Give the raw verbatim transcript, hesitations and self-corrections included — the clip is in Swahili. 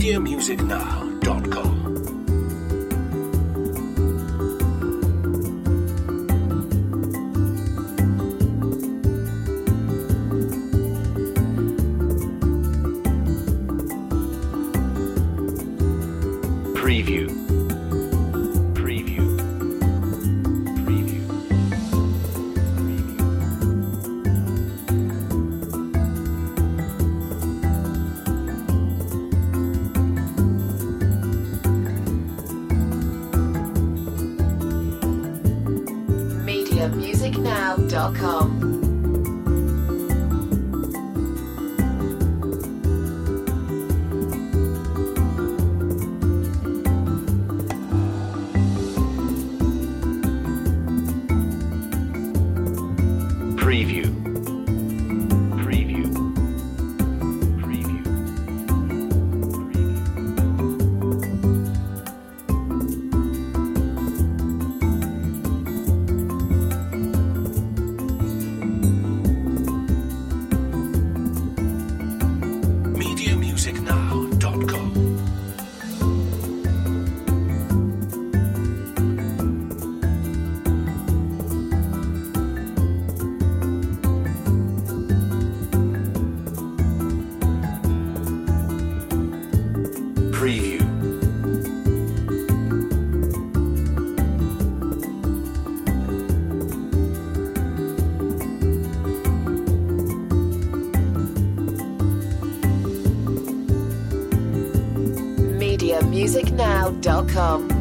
media music now dot com. Preview. Preview. Preview. media music now dot com. Preview. Preview. Preview. media music now dot com. Preview. media music now dot com.